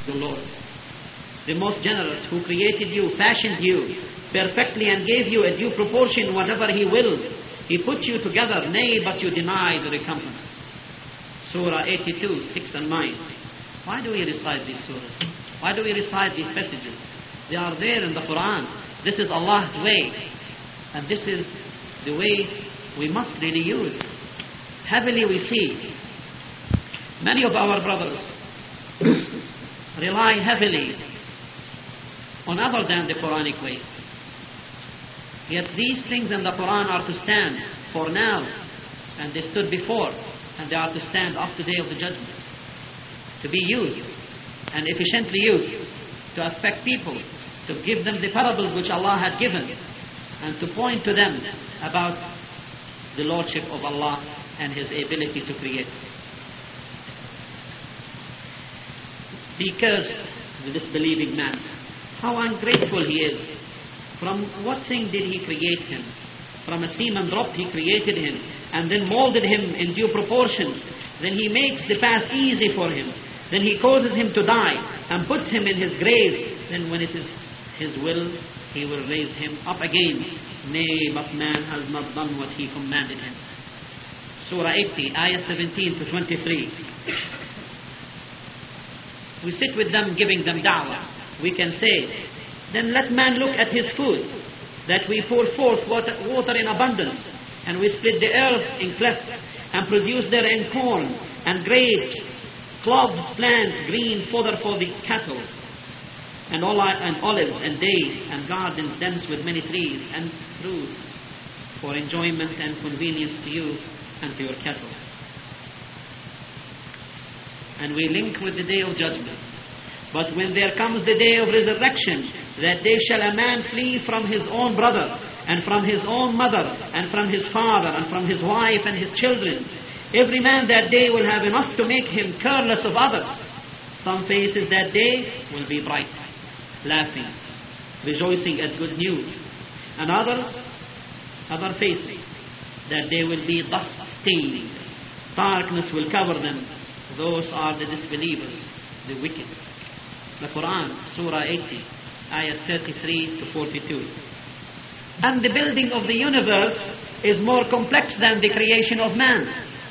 the Lord, the most generous, who created you, fashioned you perfectly and gave you a due proportion, whatever He willed. He put you together, nay, but you deny the recompense. Surah 82, 6 and 9. Why do we recite these surahs? Why do we recite these passages? They are there in the Quran. This is Allah's way. And this is the way we must really use. Heavily we see many of our brothers rely heavily on other than the Quranic ways. Yet these things in the Quran are to stand for now, and they stood before, and they are to stand up to the day of the judgment, to be used and efficiently used to affect people, to give them the parables which Allah had given, and to point to them about the Lordship of Allah and His ability to create. Be cursed, the disbelieving man. How ungrateful he is. From what thing did He create him? From a semen drop He created him, and then molded him in due proportions. Then He makes the path easy for him. Then He causes him to die and puts him in his grave. Then when it is His will, He will raise him up again. Nay, but man has not done what He commanded him. Surah 80, ayah 17 to 23. We sit with them giving them da'wah. We can say, then let man look at his food, that we pour forth water in abundance, and we split the earth in clefts, and produce therein corn, and grapes, cloves, plants, green fodder for the cattle, and olives, and dates, and gardens dense with many trees, and fruits, for enjoyment and convenience to you and to your cattle. And we link with the day of judgment. But when there comes the day of resurrection, that day shall a man flee from his own brother, and from his own mother, and from his father, and from his wife and his children. Every man that day will have enough to make him careless of others. Some faces that day will be bright, laughing, rejoicing at good news. And other faces, that day will be dust-stained. Darkness will cover them. Those are the disbelievers, the wicked. The Quran, Surah 80, ayahs 33 to 42. And the building of the universe is more complex than the creation of man.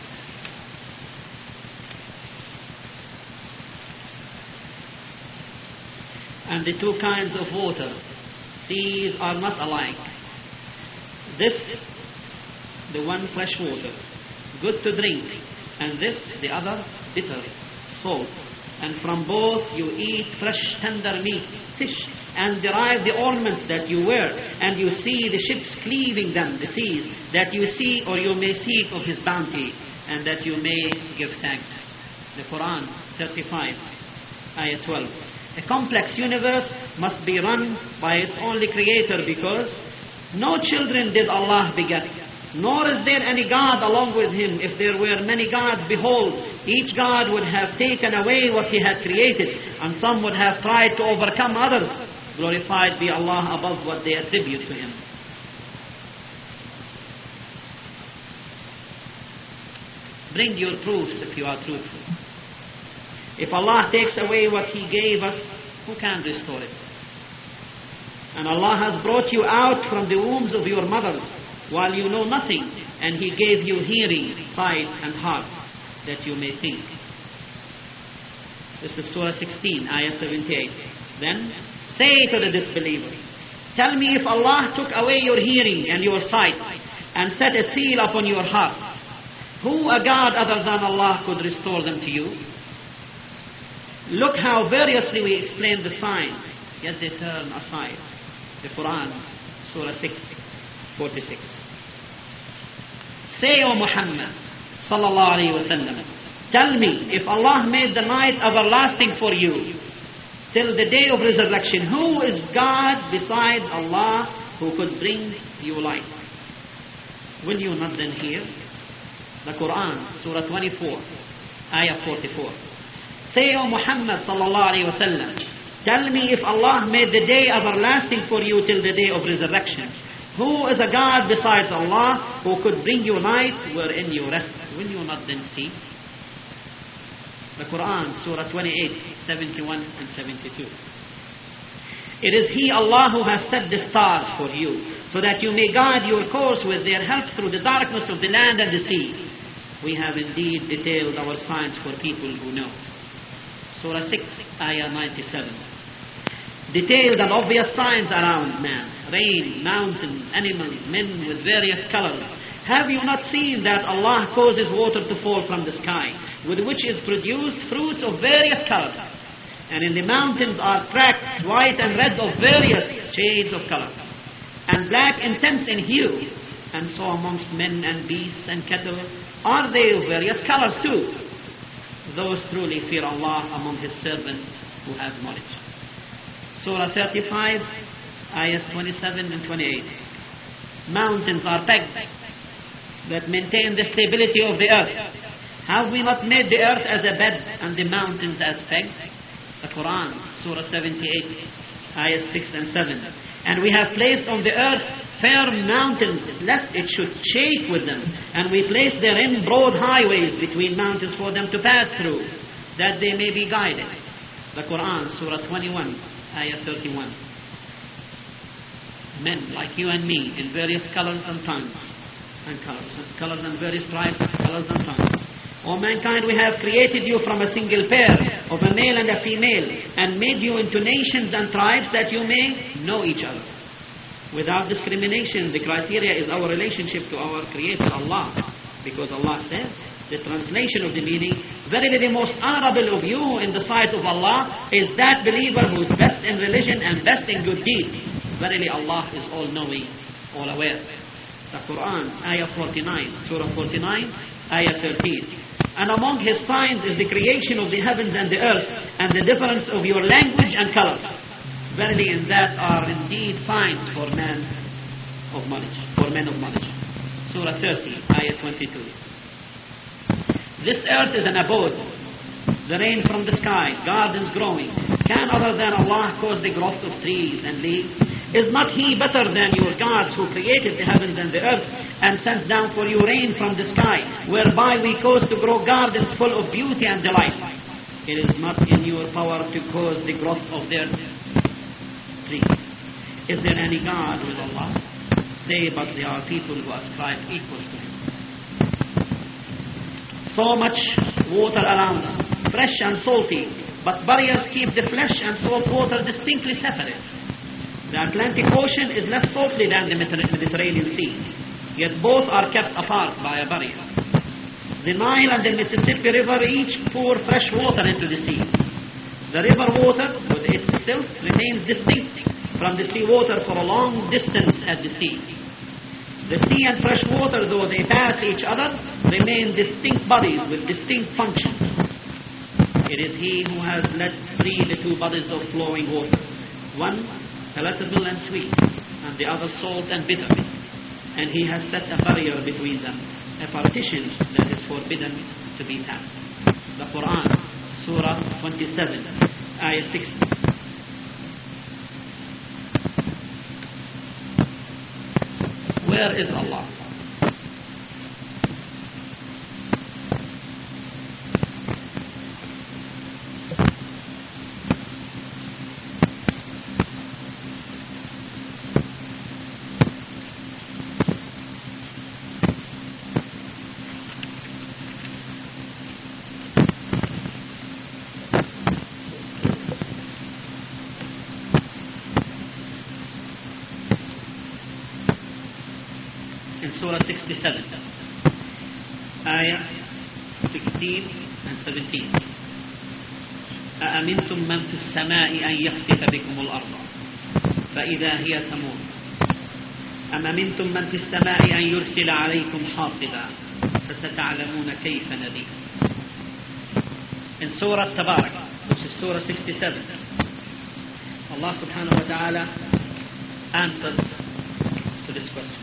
And the two kinds of water, these are not alike. This, the one fresh water, good to drink, and this, the other, bitter, salt. And from both you eat fresh, tender meat, fish, and derive the ornaments that you wear. And you see the ships cleaving them, the seas, that you see or you may seek of His bounty, and that you may give thanks. The Quran, 35, ayah 12. A complex universe must be run by its only Creator, because no children did Allah beget. Nor is there any God along with Him. If there were many gods, behold, each God would have taken away what He had created, and some would have tried to overcome others. Glorified be Allah above what they attribute to Him. Bring your proofs if you are truthful. If Allah takes away what He gave us, who can restore it? And Allah has brought you out from the wombs of your mothers, while you know nothing, and He gave you hearing, sight, and hearts, that you may think. This is Surah 16, ayah 78. Then, say to the disbelievers, tell me, if Allah took away your hearing and your sight, and set a seal upon your hearts, who a God other than Allah could restore them to you? Look how variously we explain the signs, yet they turn aside. The Quran, Surah 6, 46. Say, O Muhammad, sallallahu alayhi wa sallam, tell me, if Allah made the night everlasting for you till the day of resurrection, who is God besides Allah who could bring you light? Will you not then hear? The Quran, Surah 24, ayah 44. Say, O Muhammad sallallahu alayhi wa sallam, tell me, if Allah made the day everlasting for you till the day of resurrection, who is a God besides Allah who could bring you night wherein you rest? Will you not then see? The Quran, Surah 28, 71 and 72. It is He, Allah, who has set the stars for you, so that you may guide your course with their help through the darkness of the land and the sea. We have indeed detailed our signs for people who know. Surah 6, Ayah 97. Detailed and obvious signs around man: rain, mountains, animals, men with various colors. Have you not seen that Allah causes water to fall from the sky, with which is produced fruits of various colors? And in the mountains are tracts, white and red, of various shades of color, and black intense in hue. And so amongst men and beasts and cattle are they of various colors too. Those truly fear Allah among His servants who have knowledge. Surah 35, ayahs 27 and 28. Mountains are pegs that maintain the stability of the earth. Have we not made the earth as a bed and the mountains as pegs? The Quran, Surah 78, ayahs 6 and 7. And we have placed on the earth firm mountains, lest it should shake with them. And we placed therein broad highways between mountains for them to pass through, that they may be guided. The Quran, Surah 21, ayah 31. Men like you and me, in various colors and tongues, and colors and various tribes, colors and tongues. O mankind, we have created you from a single pair of a male and a female, and made you into nations and tribes that you may know each other. Without discrimination, the criteria is our relationship to our Creator, Allah. Because Allah says, the translation of the meaning, verily the most honorable of you in the sight of Allah is that believer who is best in religion and best in good deeds. Verily Allah is all-knowing, all-aware. The Quran, ayah 49, Surah 49, ayah 13. And among His signs is the creation of the heavens and the earth, and the difference of your language and colors. Verily in that are indeed signs for men of knowledge. Surah 30, ayah 22. This earth is an abode, the rain from the sky, gardens growing. Can other than Allah cause the growth of trees and leaves? Is not He better than your gods who created the heavens and the earth and sends down for you rain from the sky, whereby we cause to grow gardens full of beauty and delight? It is not in your power to cause the growth of their trees. Is there any God with Allah? Say, but there are people who ascribe equals to Him. So much water around us, fresh and salty, but barriers keep the flesh and salt water distinctly separate. The Atlantic Ocean is less salty than the Mediterranean Sea, yet both are kept apart by a barrier. The Nile and the Mississippi River each pour fresh water into the sea. The river water, with its silt, remains distinct from the sea water for a long distance at the sea. The sea and fresh water, though they pass each other, remain distinct bodies with distinct functions. It is He who has let free the two bodies of flowing water, one palatable and sweet, and the other salt and bitter. And He has set a barrier between them, a partition that is forbidden to be passed. The Quran, Surah 27, Ayah 6. Where is Allah? Surah 67, Ayah 16 and 17. أأمنتم من في السماء أن يخسف بكم الأرض فإذا هي تمور أم أمنتم من في السماء أن يرسل عليكم حاصبا فستعلمون كيف نذير. In Surah Tabarak, which is Surah 67, Allah subhanahu wa ta'ala answers to this question.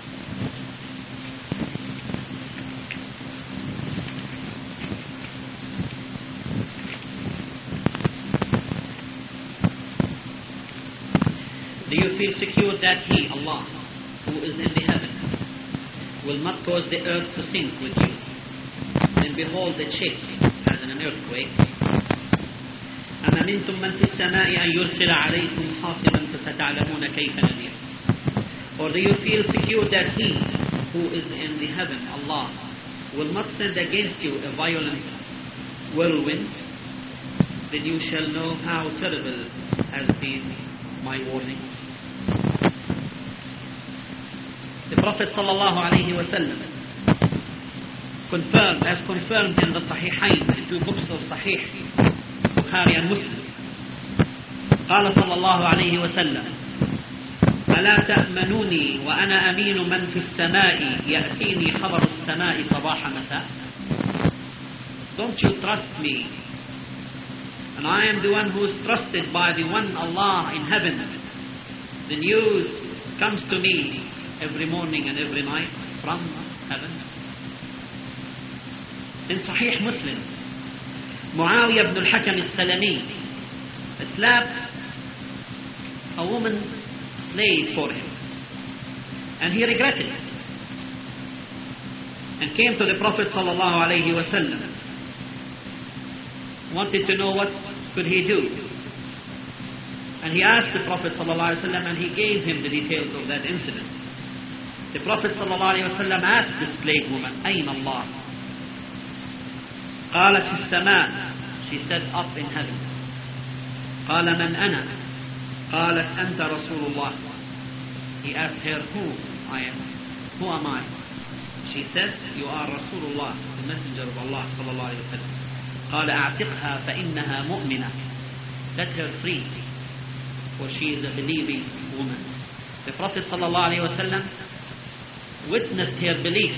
Do you feel secure that He, Allah, who is in the heaven, will not cause the earth to sink with you? Then behold, it shakes as in an earthquake. أم أمنتم من في السماء أن يرسل عليكم حاصبا فستعلمون كيف نذير. Or do you feel secure that He who is in the heaven, Allah, will not send against you a violent whirlwind? Then you shall know how terrible has been my warning. The Prophet ﷺ confirmed, as confirmed in the Sahihain, the two books of Sahih, Bukhari and Muslim. قال صلى الله عليه وسلم: ألا تأمنوني وأنا أمين من في السماء يأتيني خبر السماء صباح مساء. Don't you trust me? And I am the one who is trusted by the one Allah in heaven. The news comes to me every morning and every night from heaven. In Sahih Muslim, Muawiyah ibn al-Hakam al-Salami slapped a woman slave for him, and he regretted it and came to the Prophet sallallahu alaihi wasallam, wanted to know what could he do. And he asked the Prophet sallallahu alaihi wasallam, and he gave him the details of that incident. The Prophet sallallahu alaihi wasallam asked the slave woman, أين الله? قالت في السماء. She said, up in heaven. قال من أنا? قالت أنت رسول الله. He asked her, who I am? Who am I? She said, you are Rasulullah, the messenger of Allah sallallahu alaihi wasallam. قال أعتقها فإنها مؤمنة. Let her free, for she is a believing woman. The Prophet sallallahu alaihi wasallam witnessed her belief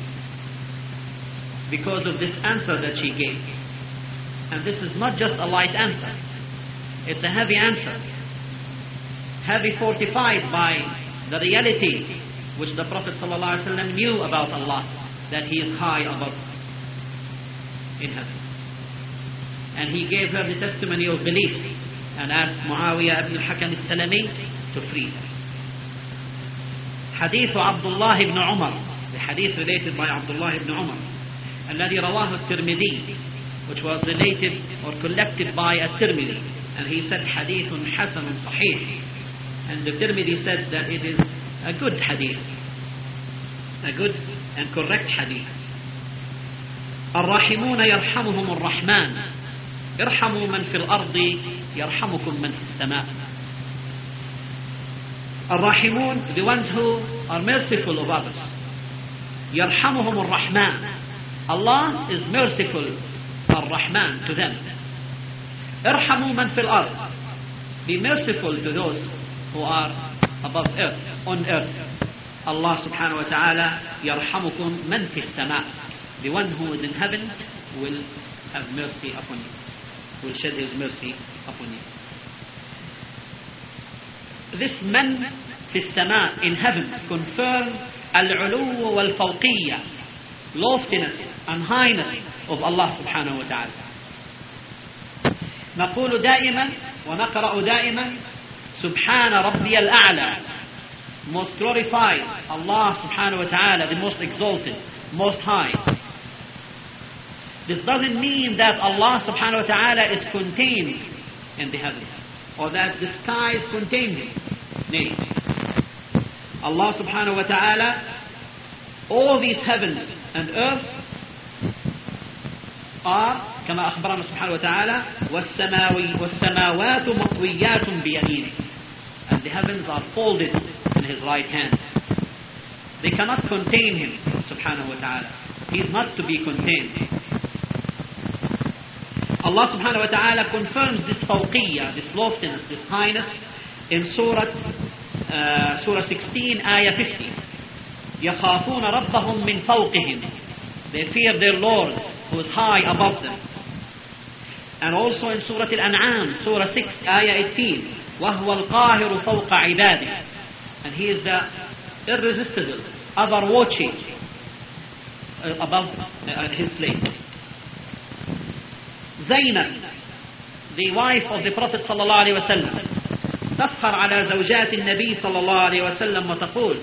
because of this answer that she gave. And this is not just a light answer. It's a heavy answer. Heavy fortified by the reality which the Prophet ﷺ knew about Allah, that He is high above in heaven. And he gave her the testimony of belief and asked Muawiyah ibn al-Hakam al-Salami to free her. Hadith Abdullah ibn Umar, the hadith related by Abdullah ibn Umar, الذي رواه الترمذي, which was related or collected by At-Tirmidhi, and he said hadithun hasanun sahih, and the Tirmidhi said that it is a good hadith, a good and correct hadith. الراحمون يرحمهم الرحمن ارحموا من في الأرض يرحمكم من في السماء. الراحمون, the ones who are merciful of others. يرحمهم الرحمن, Allah is merciful, الرحمن, to them. ارحموا من في الأرض, be merciful to those who are above earth, on earth. Allah subhanahu wa ta'ala يرحمكم من في السماء, the one who is in heaven will have mercy upon you, will shed His mercy upon you. This man في السماء, in heavens, confirm العلو والفوقية, loftiness and highness of Allah subhanahu wa ta'ala. نقول دائما ونقرأ دائما سبحان ربي الأعلى, most glorified Allah subhanahu wa ta'ala, the most exalted, most high. This doesn't mean that Allah subhanahu wa ta'ala is contained in the heavens, or that the skies contain Him. Nay. Allah subhanahu wa ta'ala, all these heavens and earth are كما أخبرنا سبحانه وتعالى والسماوات مطويات بيمينه, and the heavens are folded in His right hand. They cannot contain Him subhanahu wa ta'ala. He is not to be contained. Allah subhanahu wa ta'ala confirms this fawqiyya, this loftiness, this highness in Surah 16, Ayah 50. يَخَافُونَ رَبَّهُمْ مِنْ فَوْقِهِمْ, they fear their Lord who is high above them. And also in Surah Al-An'am, Surah 6, Ayah 18, وَهُوَ الْقَاهِرُ فَوْقَ عِبَادِهِ, and He is the irresistible, overwatching above His slaves. Zainab, the wife of the Prophet صلى الله عليه وسلم, تفخر على زوجات النبي صلى الله عليه وسلم وتقول,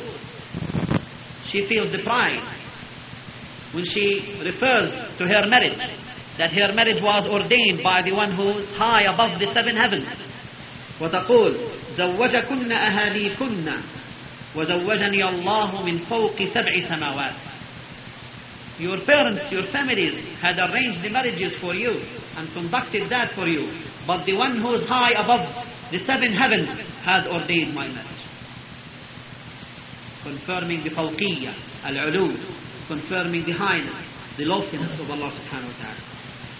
she feels the pride when she refers to her marriage that her marriage was ordained by the one who is high above the seven heavens. وتقول زوجكن أهاليكن وزوجني الله من فوق سبع سماوات. Your parents, your families had arranged the marriages for you and conducted that for you. But the one who is high above the seven heavens has ordained my marriage. Confirming the fawqiyya, al-ulu, confirming the highness, the loftiness of Allah subhanahu wa ta'ala.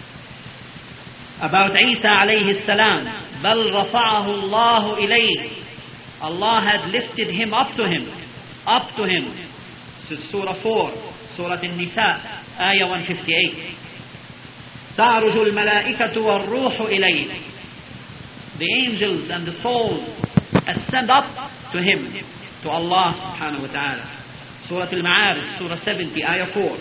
About Isa alayhi salam, بَلْ رَفَعَهُ اللَّهُ إِلَيْهِ. Allah had lifted him up to him. This is Surah 4, Surah An-Nisa, Ayah 158. تَعْرُجُ الْمَلَائِكَةُ وَالرُّوحُ إِلَيْهِ. The angels and the souls ascend up to him, to Allah subhanahu wa ta'ala. Surah Al-Ma'arij, Surah 70, Ayah 4.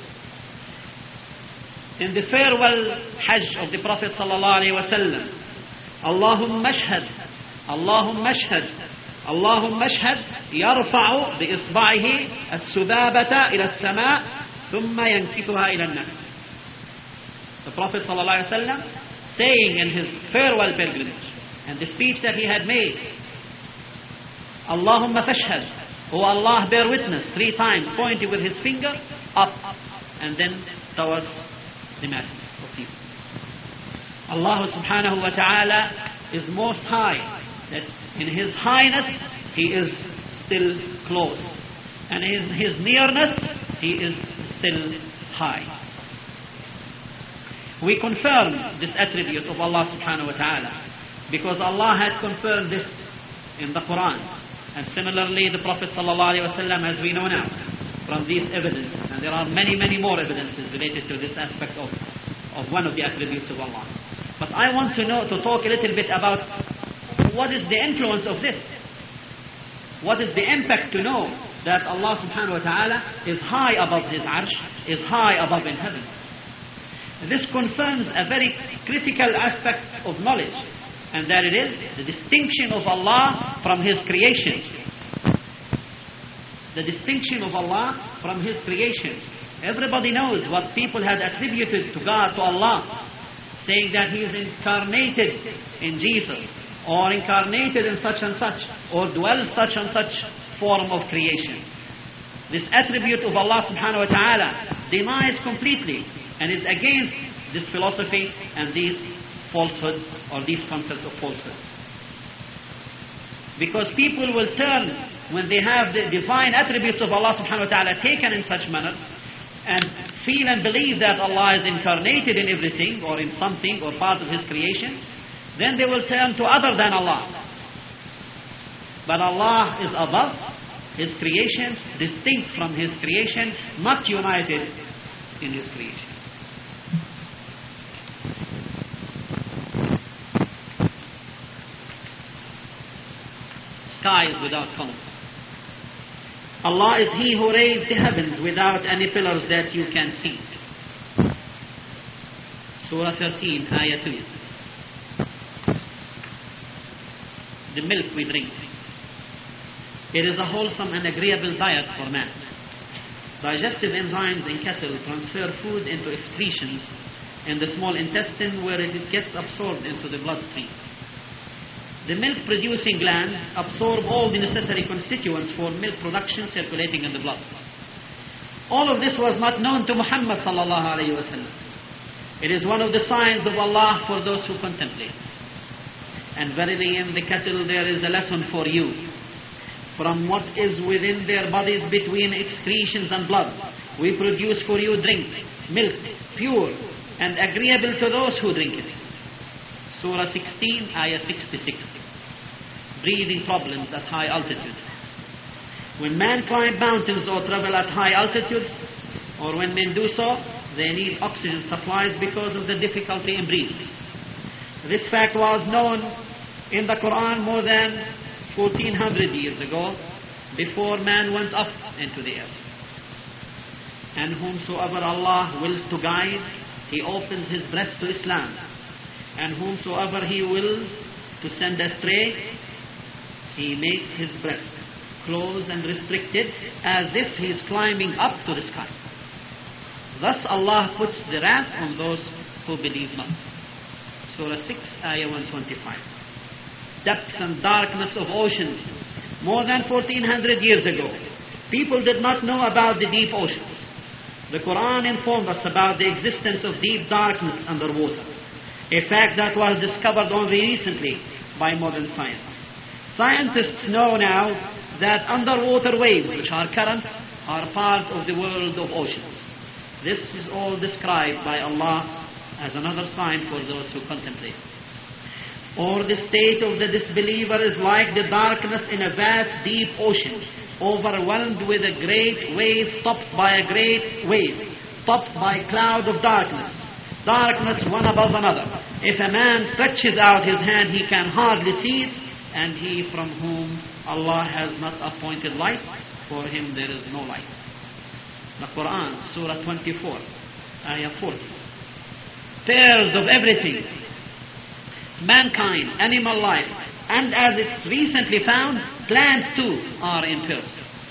In the farewell Hajj of the Prophet sallallahu alayhi wa sallam, Allahumma ashhad, Allahumma ashhad, Allahumma ashhad, yarfa'u bi isba'ihi as-subabata ila as-sama' thumma yankituha ila an-nas. The Prophet sallallahu alayhi wa sallam saying in his farewell pilgrimage and the speech that he had made, Allahumma fashhad, O Allah bear witness, 3 times, pointing with his finger up and then towards the masses of people. Allah subhanahu wa ta'ala is most high, that in his highness he is still close, and in his nearness he is still high. We confirm this attribute of Allah subhanahu wa ta'ala because Allah had confirmed this in the Quran, and similarly the Prophet sallallahu alaihi wasallam, as we know now from these evidences, and there are many more evidences related to this aspect of one of the attributes of Allah. But I want to talk a little bit about what is the influence of this. What is the impact to know that Allah subhanahu wa ta'ala is high above his arsh, is high above in heaven. This confirms a very critical aspect of knowledge, and that it is the distinction of Allah from his creation. The distinction of Allah from his creation. Everybody knows what people had attributed to God, to Allah, saying that he is incarnated in Jesus, or incarnated in such and such, or dwells such and such form of creation. This attribute of Allah subhanahu wa ta'ala denies completely and is against this philosophy and these falsehoods or these concepts of falsehood. Because people will turn, when they have the divine attributes of Allah subhanahu wa ta'ala taken in such manner, and feel and believe that Allah is incarnated in everything or in something or part of his creation, then they will turn to other than Allah. But Allah is above his creation, distinct from his creation, not united in his creation. Skies without columns. Allah is he who raised the heavens without any pillars that you can see. Surah 13, Ayah 2. The milk we drink. It is a wholesome and agreeable diet for man. Digestive enzymes in cattle transfer food into excretions in the small intestine, where it gets absorbed into the bloodstream. The milk-producing glands absorb all the necessary constituents for milk production circulating in the blood. All of this was not known to Muhammad sallallahu alayhi wa sallam. It is one of the signs of Allah for those who contemplate. And verily in the cattle there is a lesson for you. From what is within their bodies between excretions and blood, we produce for you drink, milk, pure and agreeable to those who drink it. Surah 16, Ayah 66. Breathing problems at high altitudes. When man climb mountains or travel at high altitudes, or when men do so, they need oxygen supplies because of the difficulty in breathing. This fact was known in the Quran more than 1400 years ago, before man went up into the air. And whomsoever Allah wills to guide, he opens his breast to Islam. And whomsoever he wills to send astray, he makes his breast closed and restricted, as if he is climbing up to the sky. Thus Allah puts the wrath on those who believe not. Surah 6, Ayah 125. Depth and darkness of oceans. More than 1400 years ago, people did not know about the deep oceans. The Quran informed us about the existence of deep darkness underwater, a fact that was discovered only recently by modern science. Scientists know now that underwater waves, which are currents, are part of the world of oceans. This is all described by Allah as another sign for those who contemplate. Or the state of the disbeliever is like the darkness in a vast deep ocean, overwhelmed with a great wave, topped by a great wave, topped by a cloud of darkness. Darkness one above another. If a man stretches out his hand, he can hardly see it, and he from whom Allah has not appointed light, for him there is no light. The Quran, Surah 24, Ayah 40. Pairs of everything. Mankind, animal life, and as it's recently found, plants too are in pairs.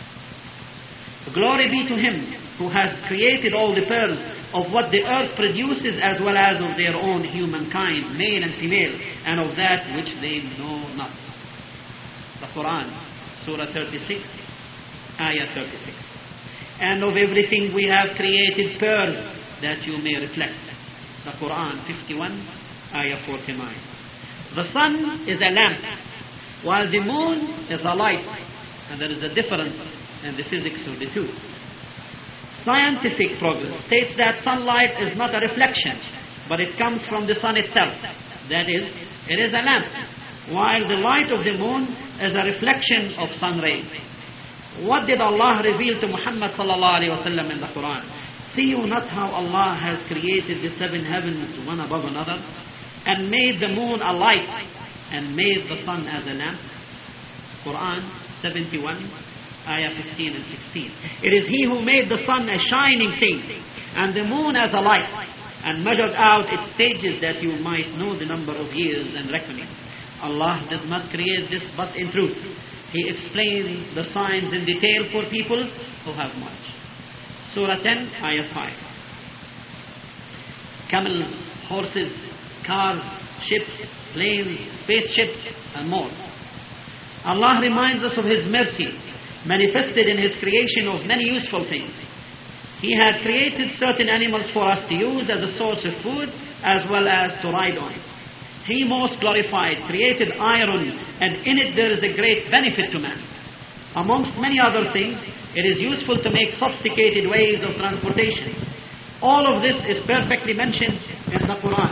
Glory be to Him who has created all the pairs of what the earth produces, as well as of their own humankind, male and female, and of that which they know not. The Quran, Surah 36, Ayah 36. And of everything we have created pairs that you may reflect. The Quran, 51, Ayah 49. The sun is a lamp, while the moon is a light, and there is a difference in the physics of the two. Scientific progress states that sunlight is not a reflection, but it comes from the sun itself. That is, it is a lamp, while the light of the moon is a reflection of sun rays. What did Allah reveal to Muhammad sallallahu alaihi wasallam in the Quran? See you not how Allah has created the seven heavens one above another, and made the moon a light, and made the sun as a lamp? Quran 71, Ayah 15 and 16. It is He who made the sun a shining thing, and the moon as a light, and measured out its stages that you might know the number of years and reckoning. Allah does not create this but in truth. He explains the signs in detail for people who have much. Surah 10, Ayah 5. Camels, horses, cars, ships, planes, spaceships, and more. Allah reminds us of His mercy, manifested in His creation of many useful things. He had created certain animals for us to use as a source of food, as well as to ride on. He, most glorified, created iron, and in it there is a great benefit to man. Amongst many other things, it is useful to make sophisticated ways of transportation. All of this is perfectly mentioned in the Quran.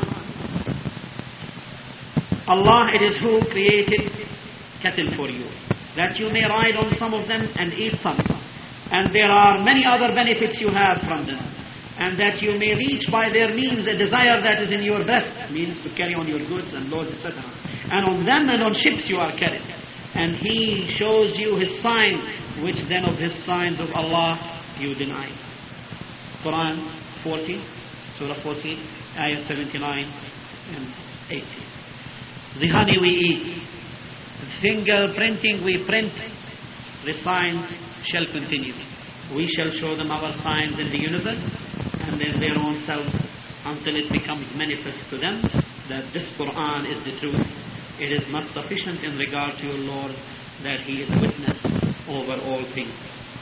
Allah, it is who created cattle for you, that you may ride on some of them and eat some. And there are many other benefits you have from them, and that you may reach by their means a desire that is in your breast, means to carry on your goods and loads, etc. And on them and on ships you are carried. And He shows you His signs, which then of His signs of Allah you deny. Quran 40, Surah 40, Ayah 79 and 80. The honey we eat, the fingerprinting we print, the signs shall continue. We shall show them our signs in the universe and in their own selves, until it becomes manifest to them that this Quran is the truth. It is not sufficient in regard to your Lord that He is witness over all things.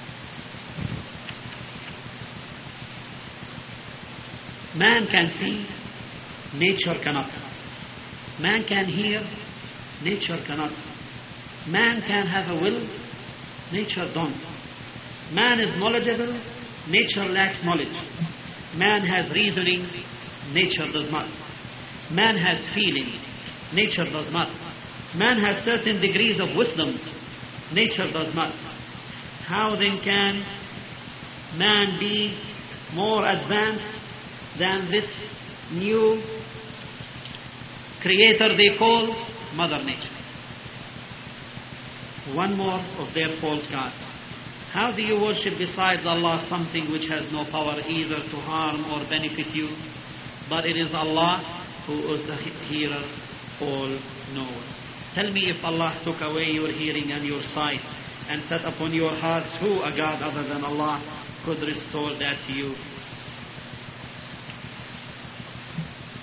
Man can see, nature cannot. Man can hear, nature cannot. Man can have a will, nature don't. Man is knowledgeable, nature lacks knowledge. Man has reasoning, nature does not. Man has feeling, nature does not. Man has certain degrees of wisdom, nature does not. How then can man be more advanced than this new creator they call Mother Nature? One more of their false gods. How do you worship besides Allah something which has no power either to harm or benefit you? But it is Allah who is the hearer, all-knower. Tell me, if Allah took away your hearing and your sight and set upon your hearts, who, a God other than Allah, could restore that to you?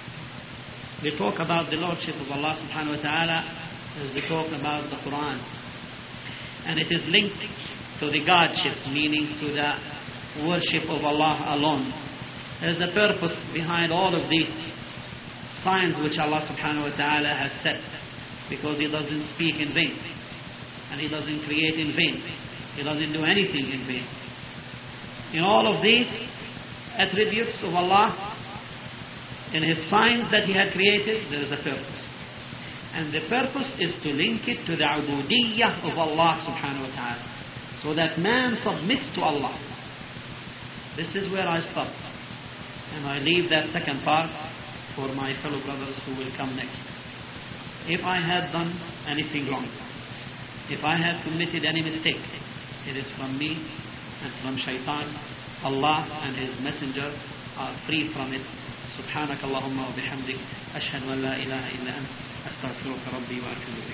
We talk about the Lordship of Allah subhanahu wa ta'ala as we talk about the Quran. And it is linked to the Godship, meaning to the worship of Allah alone. There is a purpose behind all of these signs which Allah subhanahu wa ta'ala has set, because He doesn't speak in vain, and He doesn't create in vain. He doesn't do anything in vain. In all of these attributes of Allah, in His signs that He had created, there is a purpose. And the purpose is to link it to the ubudiyyah of Allah subhanahu wa ta'ala, so that man submits to Allah. This is where I stop. And I leave that second part for my fellow brothers who will come next. If I had done anything wrong, if I had committed any mistake, it is from me and from shaitan. Allah and His messenger are free from it. سبحانك اللهم وبحمدك أشهد أن لا إله إلا أنت أستغفرك ربي وأتوب إليك.